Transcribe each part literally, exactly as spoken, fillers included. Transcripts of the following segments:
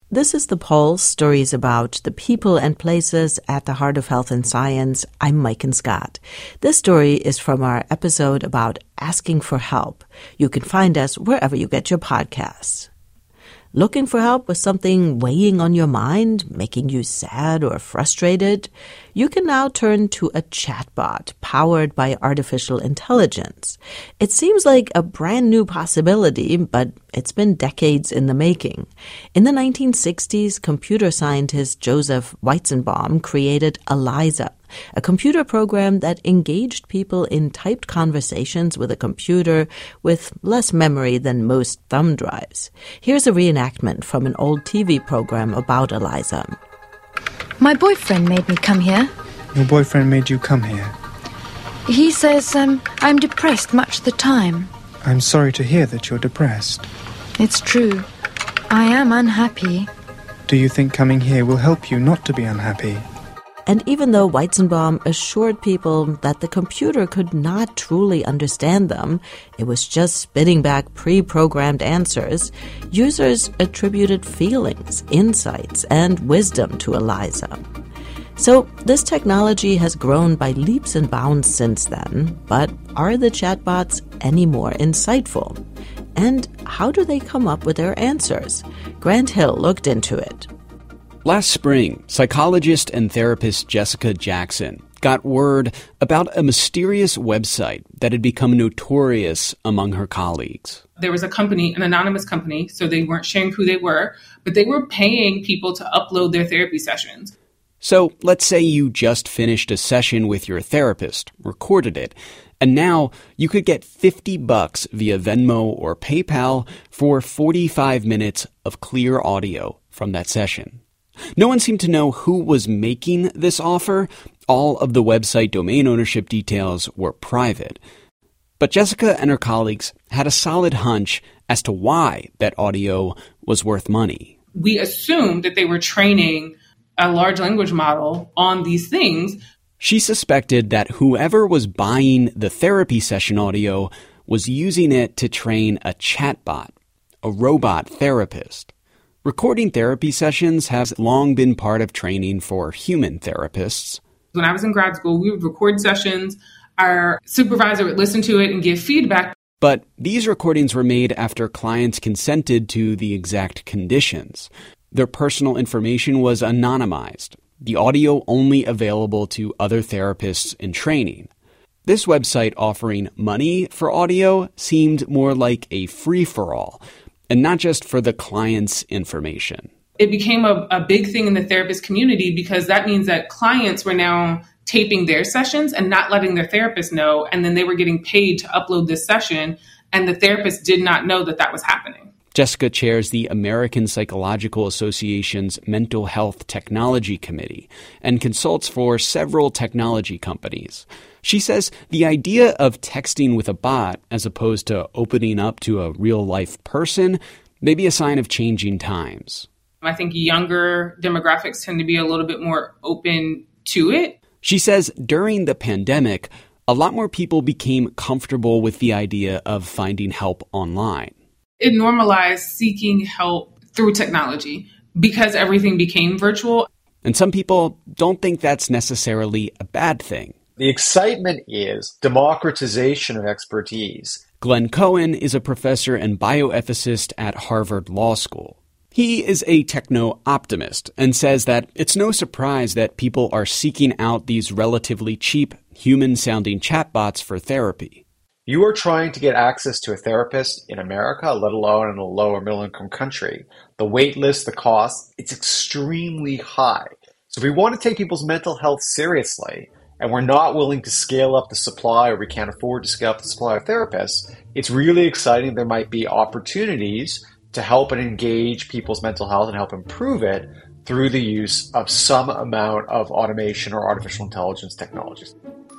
This is The Pulse, stories about the people and places at the heart of health and science. I'm Maiken Scott. This story is from our episode about asking for help. You can find us wherever you get your podcasts. Looking for help with something weighing on your mind, making you sad or frustrated? You can now turn to a chatbot powered by artificial intelligence. It seems like a brand new possibility, but it's been decades in the making. In the nineteen sixties, computer scientist Joseph Weizenbaum created ELIZA, a computer program that engaged people in typed conversations with a computer with less memory than most thumb drives. Here's a reenactment from an old T V program about ELIZA. My boyfriend made me come here. Your boyfriend made you come here? He says um, I'm depressed much of the time. I'm sorry to hear that you're depressed. It's true. I am unhappy. Do you think coming here will help you not to be unhappy? And even though Weizenbaum assured people that the computer could not truly understand them, it was just spitting back pre-programmed answers, users attributed feelings, insights, and wisdom to ELIZA. So this technology has grown by leaps and bounds since then, but are the chatbots any more insightful? And how do they come up with their answers? Grant Hill looked into it. Last spring, psychologist and therapist Jessica Jackson got word about a mysterious website that had become notorious among her colleagues. There was a company, an anonymous company, so they weren't sharing who they were, but they were paying people to upload their therapy sessions. So let's say you just finished a session with your therapist, recorded it, and now you could get fifty bucks via Venmo or PayPal for forty-five minutes of clear audio from that session. No one seemed to know who was making this offer. All of the website domain ownership details were private. But Jessica and her colleagues had a solid hunch as to why that audio was worth money. We assumed that they were training a large language model on these things. She suspected that whoever was buying the therapy session audio was using it to train a chatbot, a robot therapist. Recording therapy sessions has long been part of training for human therapists. When I was in grad school, we would record sessions. Our supervisor would listen to it and give feedback. But these recordings were made after clients consented to the exact conditions. Their personal information was anonymized, the audio only available to other therapists in training. This website offering money for audio seemed more like a free-for-all, and not just for the client's information. It became a, a big thing in the therapist community because that means that clients were now taping their sessions and not letting their therapist know, and then they were getting paid to upload this session, and the therapist did not know that that was happening. Jessica chairs the American Psychological Association's Mental Health Technology Committee and consults for several technology companies. She says the idea of texting with a bot as opposed to opening up to a real-life person may be a sign of changing times. I think younger demographics tend to be a little bit more open to it. She says during the pandemic, a lot more people became comfortable with the idea of finding help online. It normalized seeking help through technology because everything became virtual. And some people don't think that's necessarily a bad thing. The excitement is democratization of expertise. Glenn Cohen is a professor and bioethicist at Harvard Law School. He is a techno-optimist and says that it's no surprise that people are seeking out these relatively cheap, human-sounding chatbots for therapy. You are trying to get access to a therapist in America, let alone in a lower middle-income country. The wait list, the cost, it's extremely high. So if we want to take people's mental health seriously, and we're not willing to scale up the supply, or we can't afford to scale up the supply of therapists, it's really exciting. There might be opportunities to help and engage people's mental health and help improve it through the use of some amount of automation or artificial intelligence technologies.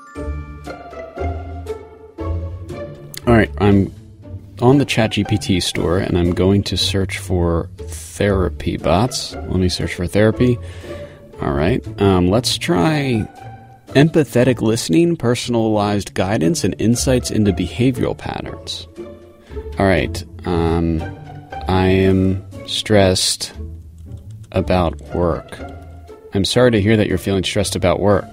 All right, I'm on the ChatGPT store, and I'm going to search for therapy bots. Let me search for therapy. All right, um, let's try empathetic listening, personalized guidance, and insights into behavioral patterns. All right, um, I am stressed. about work. I'm sorry to hear that you're feeling stressed about work.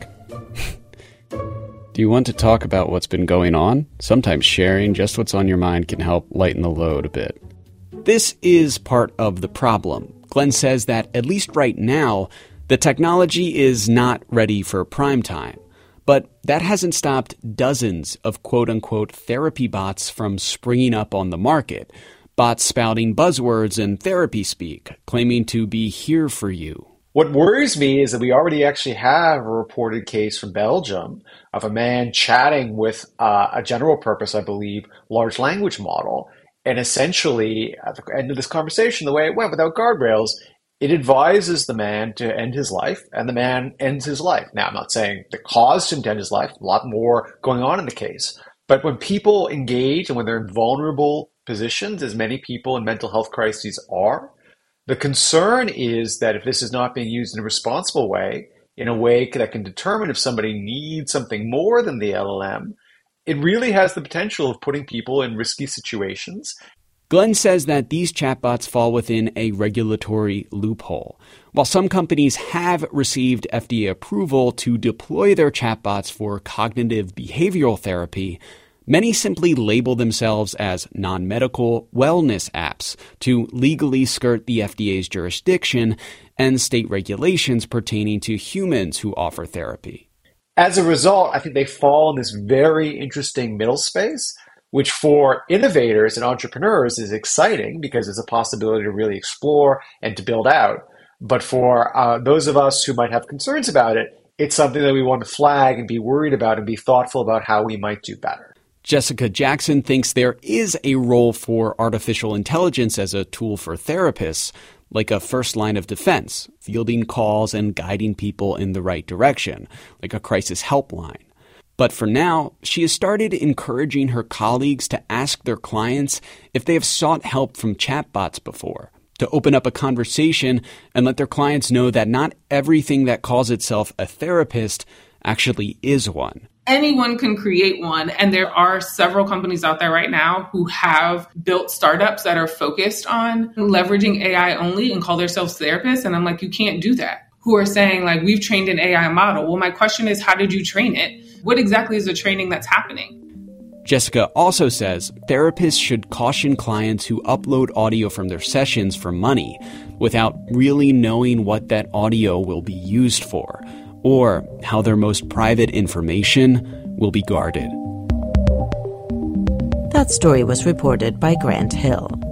Do you want to talk about what's been going on? Sometimes sharing just what's on your mind can help lighten the load a bit. This is part of the problem. Glenn says that, at least right now, the technology is not ready for prime time. But that hasn't stopped dozens of quote-unquote therapy bots from springing up on the market. Bots spouting buzzwords and therapy speak, claiming to be here for you. What worries me is that we already actually have a reported case from Belgium of a man chatting with uh, a general purpose, I believe, large language model. And essentially, at the end of this conversation, the way it went without guardrails, it advises the man to end his life, and the man ends his life. Now, I'm not saying the cause to end his life, a lot more going on in the case. But when people engage and when they're in vulnerable positions, as many people in mental health crises are, the concern is that if this is not being used in a responsible way, in a way that can determine if somebody needs something more than the L L M, it really has the potential of putting people in risky situations. Glenn says that these chatbots fall within a regulatory loophole. While some companies have received F D A approval to deploy their chatbots for cognitive behavioral therapy, many simply label themselves as non-medical wellness apps to legally skirt the F D A's jurisdiction and state regulations pertaining to humans who offer therapy. As a result, I think they fall in this very interesting middle space, which for innovators and entrepreneurs is exciting because it's a possibility to really explore and to build out. But for uh, those of us who might have concerns about it, it's something that we want to flag and be worried about and be thoughtful about how we might do better. Jessica Jackson thinks there is a role for artificial intelligence as a tool for therapists, like a first line of defense, fielding calls and guiding people in the right direction, like a crisis helpline. But for now, she has started encouraging her colleagues to ask their clients if they have sought help from chatbots before, to open up a conversation and let their clients know that not everything that calls itself a therapist actually is one. Anyone can create one, and there are several companies out there right now who have built startups that are focused on leveraging A I only and call themselves therapists. And I'm like, you can't do that. Who are saying, like, we've trained an A I model. Well, my question is, how did you train it? What exactly is the training that's happening? Jessica also says therapists should caution clients who upload audio from their sessions for money without really knowing what that audio will be used for, or how their most private information will be guarded. That story was reported by Grant Hill.